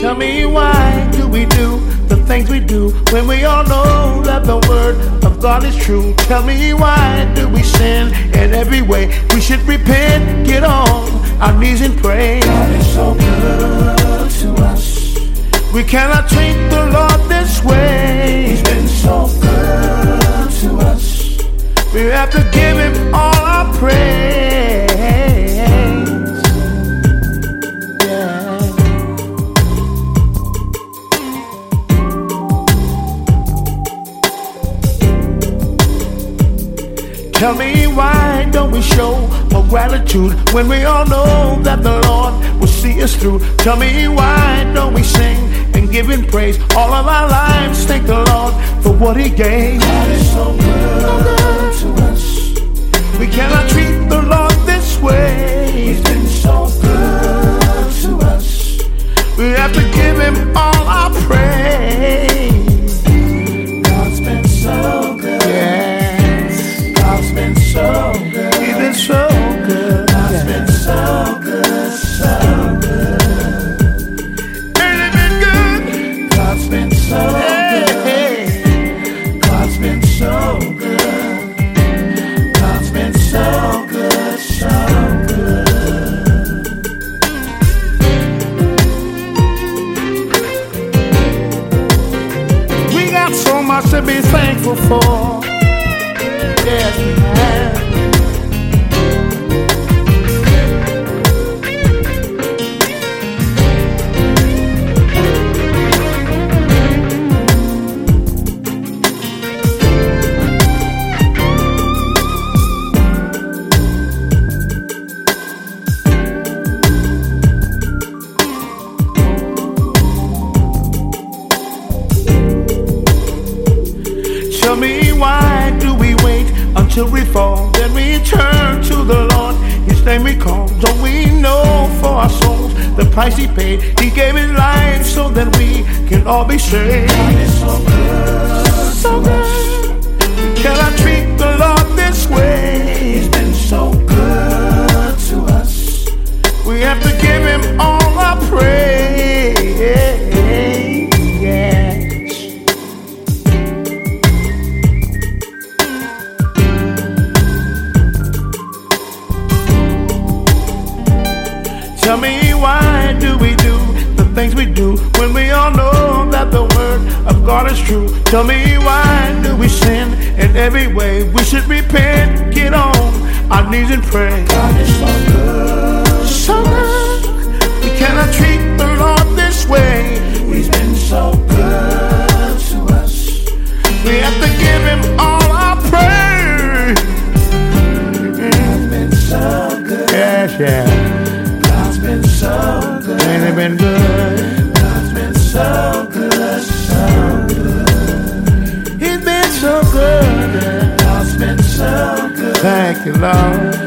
Tell me why do we do the things we do when we all know that the word of God is true? Tell me why do we sin in every way? We should repent, get on our knees and pray. God is so good to us. We cannot treat the Lord this way. He's been so good to us. We have to give him all our praise. Yeah. Tell me why don't we show more gratitude when we all know that the Lord will see us through? Tell me why don't we sing and give him praise all of our lives? Thank the Lord for what he gave. God is so good to us. We cannot treat the Lord this way. He's been so good to us. We have to give him all our praise. God's been so good. Yes. God's been so good. He's been so good. God's been so good, so good. Ain't it been good? God's been so good. Hey. God's been so good. God's been so good, so good. We got so much to be thankful for. Yes, we have. Tell me why do we wait until we fall? Then we turn to the Lord, his name we call. Don't we know for our souls the price he paid? He gave his life so that we can all be saved. God is so good. So good. Can I treat the Lord this way? He's been so good to us. We have to give him all our praise. Yes. Tell me why do we do the things we do when we all know that the word of God is true? Tell me why do we sin in every way? We should repent, get on our knees and pray. God is so good. So good. We cannot treat the Lord this way. He's been so good to us. We have to give him all our praise. God's been so good. Yes, yeah. God's been so good. Ain't it been good? God's been so good, so good. He's been so good. God's been so good. Thank you, Lord.